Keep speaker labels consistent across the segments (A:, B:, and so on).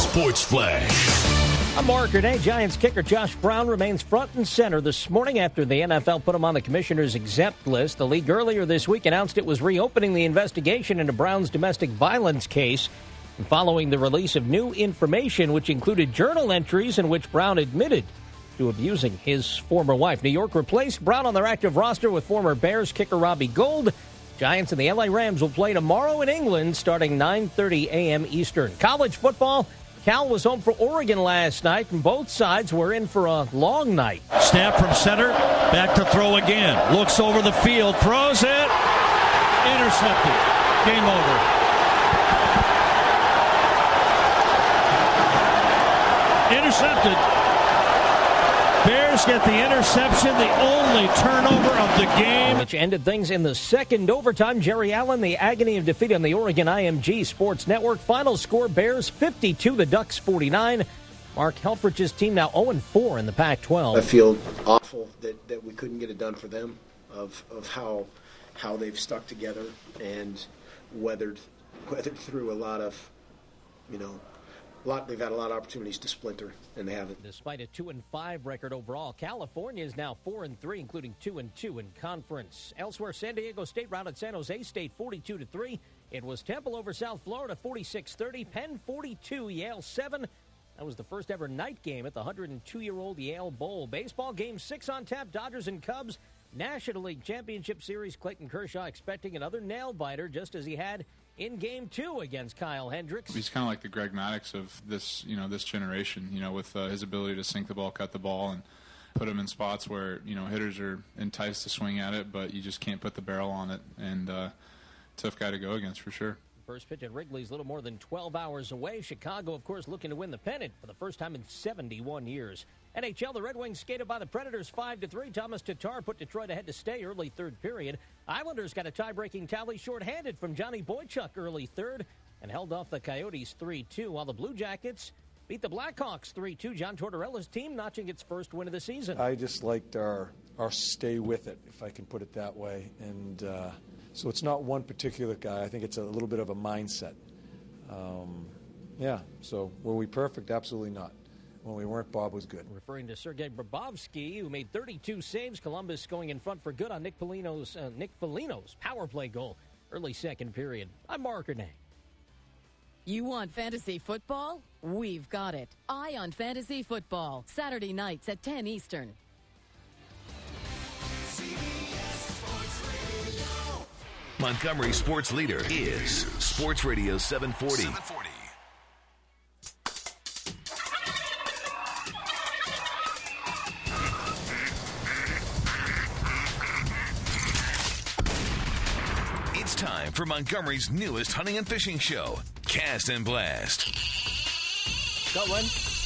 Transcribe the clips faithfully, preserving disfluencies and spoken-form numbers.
A: Sports Flash.
B: I'm Mark Renee. Giants kicker Josh Brown remains front and center this morning after the N F L put him on the commissioner's exempt list. The league earlier this week announced it was reopening the investigation into Brown's domestic violence case following the release of new information, which included journal entries in which Brown admitted to abusing his former wife. New York replaced Brown on their active roster with former Bears kicker Robbie Gould. Giants and the L A Rams will play tomorrow in England starting nine thirty a.m. Eastern. College football, Cal was home for Oregon last night, and both sides were in for a long night.
C: Snap from center, back to throw again. Looks over the field, throws it, intercepted. Game over. Intercepted. Bears get the interception, the only turnover of the game.
B: Which ended things in the second overtime. Jerry Allen, the agony of defeat on the Oregon I M G Sports Network. Final score, Bears fifty-two, the Ducks forty-nine. Mark Helfrich's team now oh and four in the Pac twelve.
D: I feel awful that, that we couldn't get it done for them, of of how how they've stuck together and weathered weathered through a lot of, you know, A lot, they've had a lot of opportunities to splinter, and they haven't.
B: Despite a two and five record overall, California is now four and three, including two and two in conference. Elsewhere, San Diego State routed San Jose State forty-two to three. It was Temple over South Florida forty-six thirty. Penn forty-two, Yale seven. That was the first ever night game at the one hundred two-year-old Yale Bowl. Baseball game six on tap, Dodgers and Cubs. National League Championship Series, Clayton Kershaw expecting another nail-biter just as he had in game two against Kyle Hendricks.
E: He's kind of like the Greg Maddux of this, you know, this generation, you know, with uh, his ability to sink the ball, cut the ball, and put him in spots where, you know, hitters are enticed to swing at it, but you just can't put the barrel on it. And uh, tough guy to go against for sure.
B: First pitch at Wrigley's a little more than twelve hours away. Chicago, of course, looking to win the pennant for the first time in seventy-one years. N H L, the Red Wings skated by the Predators five to three. Thomas Tatar put Detroit ahead to stay early third period. Islanders got a tie-breaking tally shorthanded from Johnny Boychuk early third and held off the Coyotes three two, while the Blue Jackets beat the Blackhawks three two. John Tortorella's team notching its first win of the season.
F: I just liked our, our stay with it, if I can put it that way. And uh, so it's not one particular guy. I think it's a little bit of a mindset. Um, yeah, so were we perfect? Absolutely not. When we weren't, Bob was good.
B: Referring to Sergei Bobrovsky, who made thirty-two saves. Columbus going in front for good on Nick Foligno's, uh, Nick Foligno's power play goal early second period. I'm Mark Renee.
G: You want fantasy football? We've got it. Eye on Fantasy Football, Saturday nights at ten Eastern.
A: Montgomery sports leader is Sports Radio seven forty. It's time for Montgomery's newest hunting and fishing show, Cast and Blast.
B: Go, Len.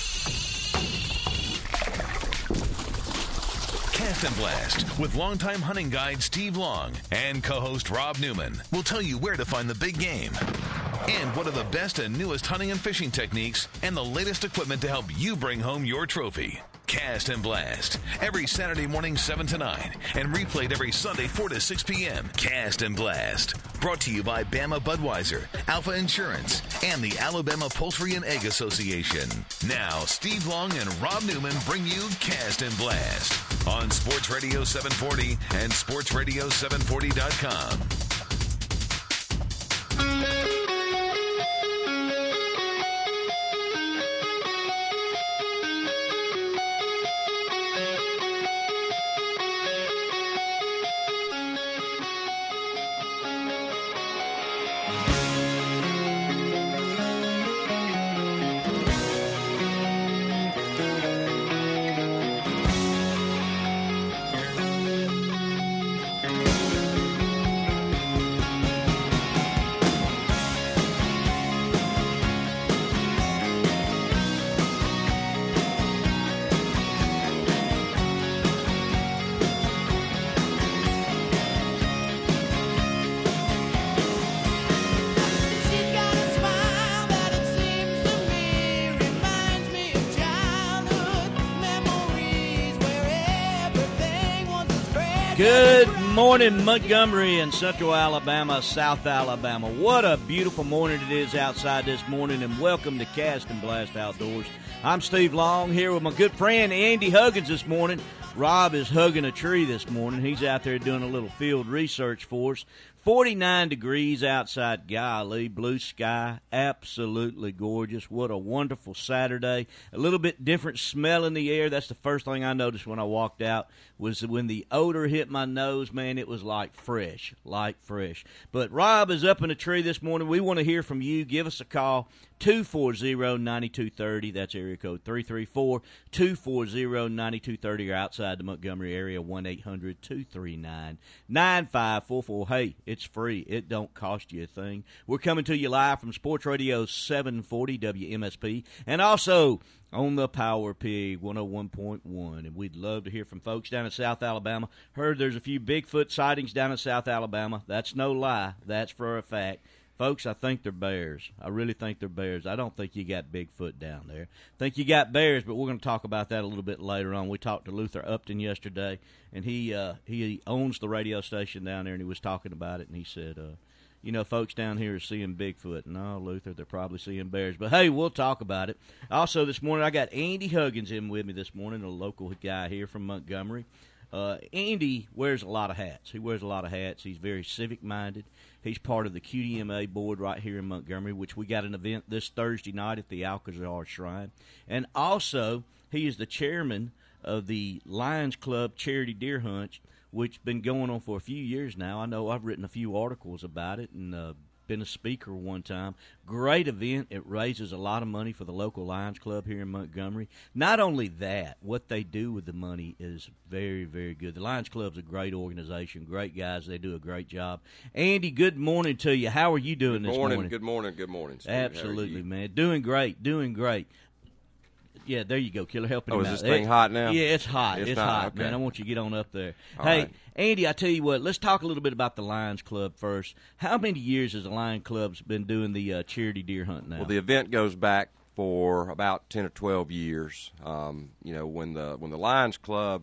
A: Cast and Blast with longtime hunting guide Steve Long and co-host Rob Newman will tell you where to find the big game and what are the best and newest hunting and fishing techniques and the latest equipment to help you bring home your trophy. Cast and Blast every Saturday morning seven to nine and replayed every Sunday four to six p.m. Cast and Blast brought to you by Bama Budweiser, Alpha Insurance, and the Alabama Poultry and Egg Association. Now Steve Long and Rob Newman bring you Cast and Blast on Sports Radio seven forty and sports radio seven forty dot com.
H: Good
C: morning, Montgomery and Central Alabama, South Alabama. What a beautiful morning it is outside this morning, and welcome to Cast and Blast Outdoors. I'm Steve Long here with my good friend Andy Huggins this morning. Rob is hugging a tree this morning. He's out there doing a little field research for us. forty-nine degrees outside, golly, blue sky, absolutely gorgeous. What a wonderful Saturday. A little bit different smell in the air. That's the first thing I noticed when I walked out, was when the odor hit my nose, man, it was like fresh, like fresh. But Rob is up in a tree this morning. We want to hear from you. Give us a call, two four zero, nine two three zero. That's area code three three four, two four zero, nine two three zero, or outside the Montgomery area, one eight hundred, two three nine, nine five four four. Hey, it's free. It don't cost you a thing. We're coming to you live from Sports Radio seven forty W M S P, and also on the Power Pig one oh one point one. And we'd love to hear from folks down in South Alabama. Heard there's a few Bigfoot sightings down in South Alabama. That's no lie. That's for a fact. Folks, I think they're bears. I really think they're bears. I don't think you got Bigfoot down there. I think you got bears, but we're going to talk about that a little bit later on. We talked to Luther Upton yesterday, and he uh, he owns the radio station down there, and he was talking about it, and he said, uh, you know, folks down here are seeing Bigfoot. No, Luther, they're probably seeing bears. But, hey, we'll talk about it. Also, this morning, I got Andy Huggins in with me this morning, a local guy here from Montgomery. Uh, Andy wears a lot of hats. He wears a lot of hats. He's very civic-minded. He's part of the Q D M A board right here in Montgomery, which we got an event this Thursday night at the Alcazar Shrine. And also, he is the chairman of the Lions Club Charity Deer Hunt, which has been going on for a few years now. I know I've written a few articles about it and uh, been a speaker one time. Great event. It raises a lot of money for the local Lions Club here in Montgomery. Not only that, what they do with the money is very, very good. The Lions Club's a great organization, great guys. They do a great job. Andy, good morning to you. How are you doing
H: good
C: this
H: morning,
C: morning?
H: Good morning. Good morning. Steve.
C: Absolutely, man. Doing great. Doing great. Yeah, there you go, Killer. Helping
H: oh,
C: him
H: is
C: out.
H: this thing
C: it,
H: hot now?
C: Yeah, it's hot. It's,
H: it's
C: hot,
H: okay.
C: man. I want you to get on up there.
H: All
C: hey,
H: right.
C: Andy, I tell you what, let's talk a little bit about the Lions Club first. How many years has the Lions Club's been doing the uh, charity deer hunt now?
H: Well, the event goes back for about ten or twelve years. Um, you know, when the when the Lions Club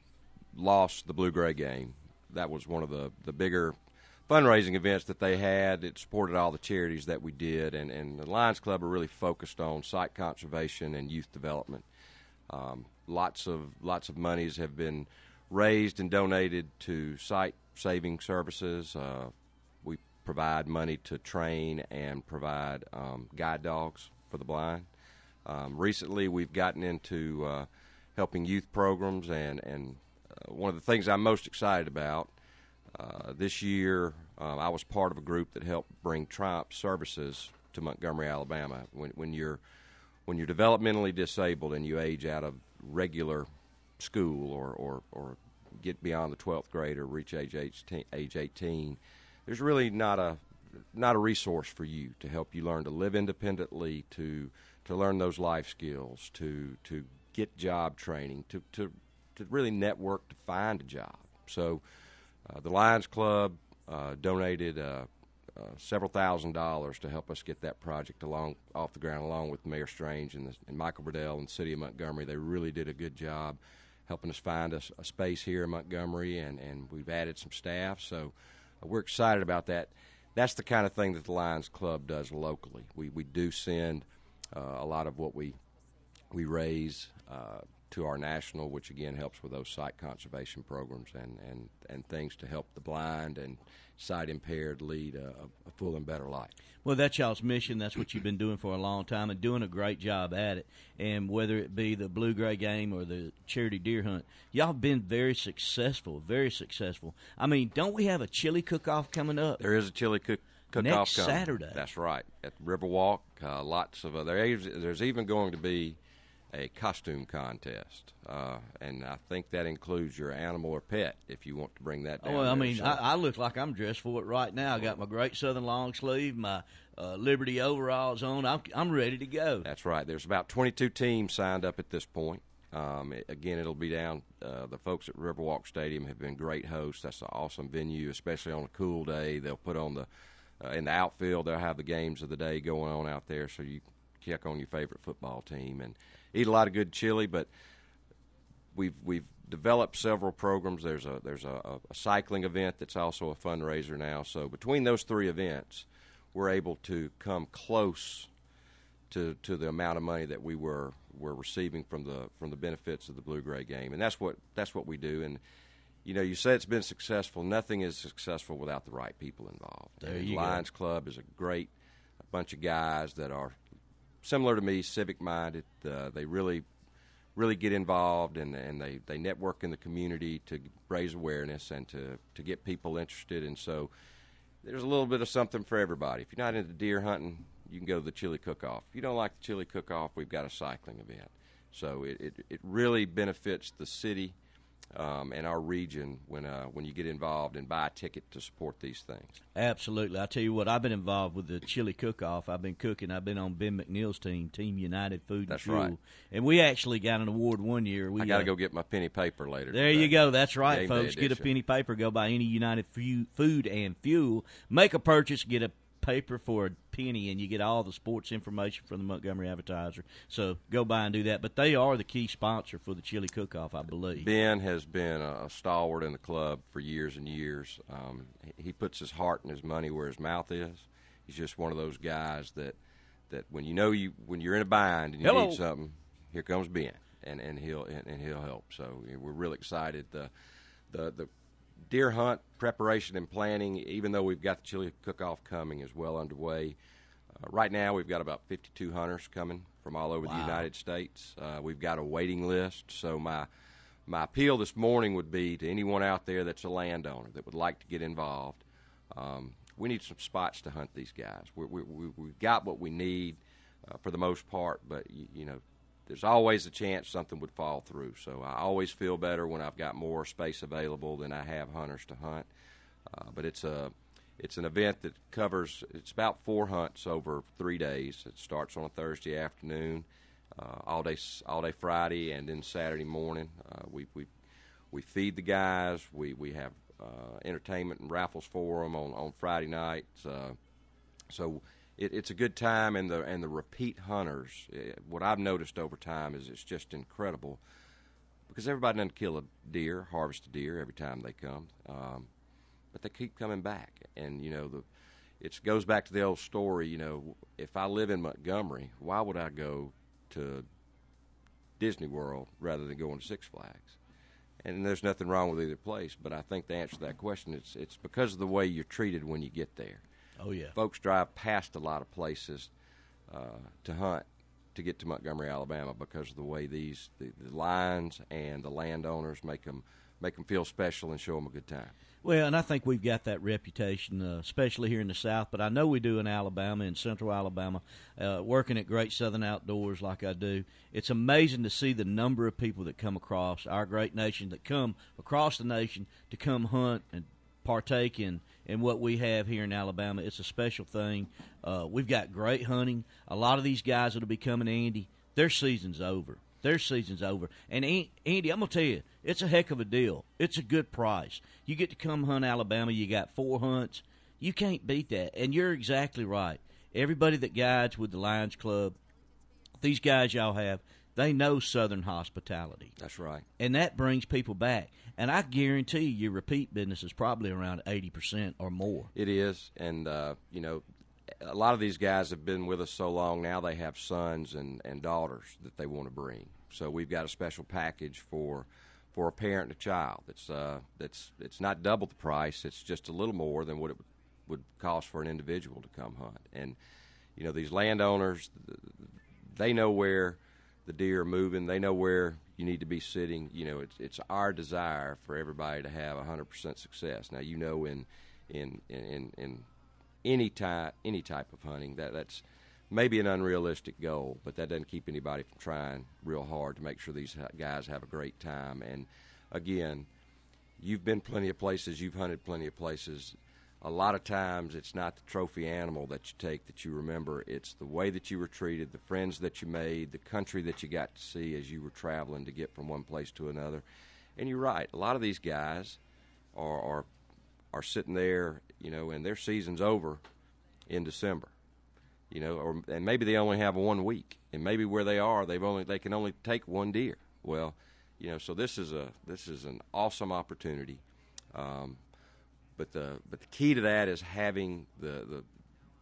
H: lost the Blue-Gray game, that was one of the, the bigger fundraising events that they had. It supported all the charities that we did, and, and the Lions Club are really focused on site conservation and youth development. Um, lots of lots of monies have been raised and donated to site-saving services. Uh, we provide money to train and provide um, guide dogs for the blind. Um, recently, we've gotten into uh, helping youth programs, and, and uh, one of the things I'm most excited about, uh, this year uh, I was part of a group that helped bring Triumph services to Montgomery, Alabama. When, when you're when you're developmentally disabled and you age out of regular school or, or, or get beyond the twelfth grade or reach age eighteen, age eighteen, there's really not a not a resource for you to help you learn to live independently, to to learn those life skills, to to get job training, to to, to really network to find a job. So uh, the Lions Club uh, donated uh, uh, several thousand dollars to help us get that project along off the ground, along with Mayor Strange and, the, and Michael Burdell and the City of Montgomery. They really did a good job helping us find a, a space here in Montgomery, and, and we've added some staff. So uh, we're excited about that. That's the kind of thing that the Lions Club does locally. We we do send uh, a lot of what we we raise uh, to our national, which again helps with those site conservation programs and, and, and things to help the blind and sight impaired lead a, a full and better life.
C: Well, that's y'all's mission. That's what you've been doing for a long time and doing a great job at it. And whether it be the Blue-Gray game or the charity deer hunt, y'all have been very successful, very successful. I mean, don't we have a chili cook-off coming up?
H: There is a chili cook cook-off
C: next
H: coming.
C: Saturday.
H: That's right, at Riverwalk. Uh, lots of uh, there is, there's even going to be a costume contest, uh, and I think that includes your animal or pet if you want to bring that down.
C: Oh, well, I
H: there.
C: mean,
H: So-
C: I, I look like I'm dressed for it right now. I got my Great Southern long sleeve, my uh, Liberty overalls on. I'm, I'm ready to go.
H: That's right. There's about twenty-two teams signed up at this point. Um, it, again, it'll be down. Uh, the folks at Riverwalk Stadium have been great hosts. That's an awesome venue, especially on a cool day. They'll put on the uh, in the outfield. They'll have the games of the day going on out there, so you check on your favorite football team and eat a lot of good chili. But we've we've developed several programs. There's a there's a, a cycling event that's also a fundraiser now. So between those three events, we're able to come close to to the amount of money that we were were receiving from the from the benefits of the Blue-Gray game, and that's what that's what we do. And you know, you say it's been successful. Nothing is successful without the right people involved.
C: There
H: and
C: you
H: Lions
C: go.
H: Club is a great a bunch of guys that are similar to me, civic-minded. Uh, they really, really get involved, and, and they, they network in the community to raise awareness and to, to get people interested. And so there's a little bit of something for everybody. If you're not into deer hunting, you can go to the chili cook-off. If you don't like the chili cook-off, we've got a cycling event. So it, it, it really benefits the city Um, and our region when uh, when you get involved and buy a ticket to support these things.
C: Absolutely. I tell you what, I've been involved with the chili cook-off. I've been cooking. I've been on Ben McNeil's team, Team United Food
H: That's
C: and Fuel.
H: right.
C: And we actually got an award one year. We
H: I got to
C: uh,
H: go get my penny paper later.
C: There
H: today.
C: you go. That's right,
H: Game
C: folks.
H: day
C: Get a
H: edition.
C: penny paper. Go buy any United Fu- Food and Fuel. Make a purchase. Get a paper for a penny, and you get all the sports information from the Montgomery Advertiser. So go by and do that. But they are the key sponsor for the chili cook-off, I believe.
H: Ben has been a stalwart in the club for years and years. Um, he puts his heart and his money where his mouth is. He's just one of those guys that, that when you know you when you're in a bind and you
C: Hello.
H: need something, here comes Ben, and, and he'll and, and he'll help. So we're real excited. The the the deer hunt preparation and planning, even though we've got the chili cook-off coming, is well underway. Uh, right now, we've got about fifty-two hunters coming from all over
C: Wow.
H: the United States. Uh, we've got a waiting list. So my my appeal this morning would be to anyone out there that's a landowner that would like to get involved. Um, we need some spots to hunt these guys. We, we, we, we've got what we need uh, for the most part, but, you, you know, there's always a chance something would fall through. So I always feel better when I've got more space available than I have hunters to hunt. Uh, but it's a it's an event that covers, it's about four hunts over three days. It starts on a Thursday afternoon, uh, all day all day Friday, and then Saturday morning. Uh, we we we feed the guys. We we have uh, entertainment and raffles for them on on Friday nights. Uh, so. It, it's a good time, and the and the repeat hunters. Uh, what I've noticed over time is it's just incredible, because everybody doesn't kill a deer, harvest a deer every time they come, um, but they keep coming back. And you know, the it goes back to the old story. You know, if I live in Montgomery, why would I go to Disney World rather than going to Six Flags? And there's nothing wrong with either place, but I think the answer to that question it's it's because of the way you're treated when you get there.
C: Oh, yeah.
H: Folks drive past a lot of places uh, to hunt to get to Montgomery, Alabama, because of the way these the, the lions and the landowners make them make them feel special and show them a good time.
C: Well, and I think we've got that reputation, uh, especially here in the South, but I know we do in Alabama, in central Alabama, uh, working at Great Southern Outdoors like I do. It's amazing to see the number of people that come across our great nation, that come across the nation to come hunt and partake in, in what we have here in Alabama. It's a special thing. Uh, we've got great hunting. A lot of these guys that will be coming, Andy, their season's over. Their season's over. And, Andy, I'm going to tell you, it's a heck of a deal. It's a good price. You get to come hunt Alabama. You got four hunts. You can't beat that. And you're exactly right. Everybody that guides with the Lions Club, these guys y'all have, they know Southern hospitality.
H: That's right.
C: And that brings people back. And I guarantee you your repeat business is probably around eighty percent or more.
H: It is. And, uh, you know, a lot of these guys have been with us so long now they have sons and, and daughters that they want to bring. So we've got a special package for for a parent and a child. It's uh, that's it's not double the price. It's just a little more than what it would cost for an individual to come hunt. And, you know, these landowners, they know where the deer are moving. They know where you need to be sitting. You know, it's it's our desire for everybody to have one hundred percent success. Now, you know, in in in in any type any type of hunting, that that's maybe an unrealistic goal, but that doesn't keep anybody from trying real hard to make sure these guys have a great time. And again, you've been plenty of places, you've hunted plenty of places. A lot of times it's not the trophy animal that you take that you remember. It's the way that you were treated, the friends that you made, the country that you got to see as you were traveling to get from one place to another. And you're right. A lot of these guys are are, are sitting there, you know, and their season's over in December, you know, or and maybe they only have one week, and maybe where they are, they've only they can only take one deer. Well, You know, so this is a this is an awesome opportunity. Um, but the but the key to that is having the, the